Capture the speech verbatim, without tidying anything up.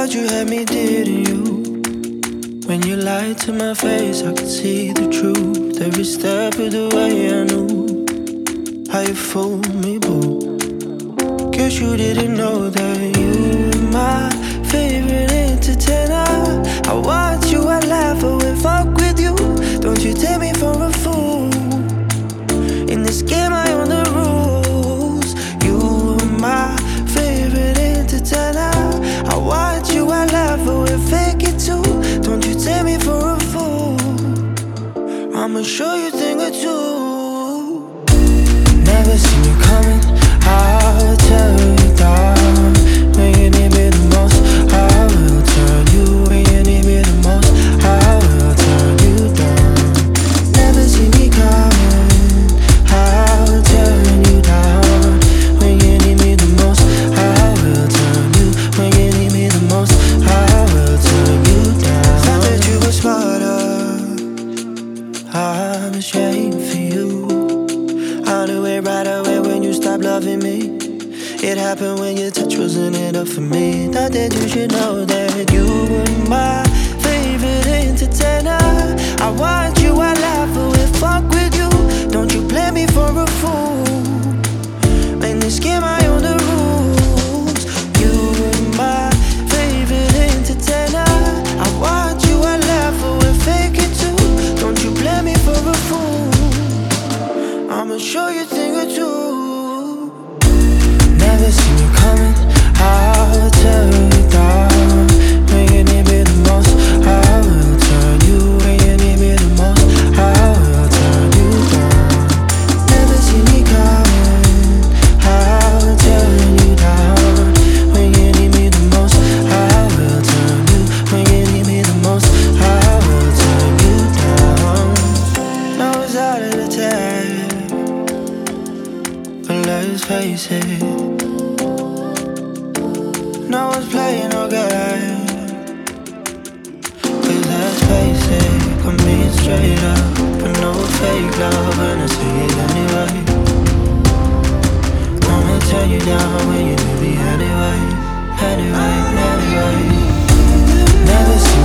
thought you had me, didn't you? When you lied to my face, I could see the truth. Every step of the way I knew how you fooled me, boo. Guess you didn't know that you were my favorite entertainer. I watch you, I laugh, I will fuck with you. Don't you take me for a fool. In this game I own the rules. You were my favorite entertainer. I watch you, I laugh, I will fake it too. Don't you take me for a fool. I'ma show you a thing or two. Never see me coming, I'll tear you down. When you need me the most, I will turn you. When you need me the most, I will turn you down. Never see me coming, I'll tear you down. When you need me the most, I will turn you. When you need me the most, I will turn you down. Thought that you were smarter, I'm ashamed for you. I knew it right away when you stopped loving me. It happened when your touch wasn't enough for me. Thought that you should know that you were my favorite entertainer. I watch you, I laugh, I will fuck with you. Don't you play me for a fool. In this game I own the rules. You were my favorite entertainer. I watch you, I laugh, I will fake it too. Don't you play me for a fool. I'ma show you a thing or two. Never see me coming, I'll tear you down. When you need me the most, I will turn you. When you need me the most, I will turn you down. Never see me coming, I'll tear you down. When you need me the most, I will turn you. When you need me the most, I will turn you down. Now it's out of the tag, but let's face it, no one's playing no game. Cause let's face it, I'm being straight up, but no fake love, and I see it anyway. I'ma turn you down when you need me anyway. Anyway, anyway. Never see